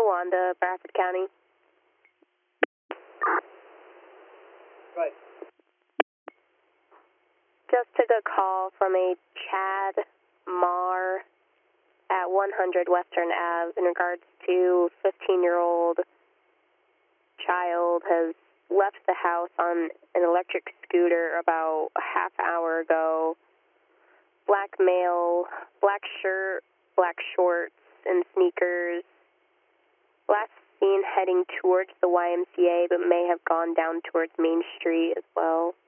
Wanda, Bradford County. Right. Just took a call from a Chad Marr at 100 Western Ave in regards to 15-year-old child has left the house on an electric scooter about a half hour ago. Black male, black shirt, black shorts, and sneakers. Last seen heading towards the YMCA, but may have gone down towards Main Street as well.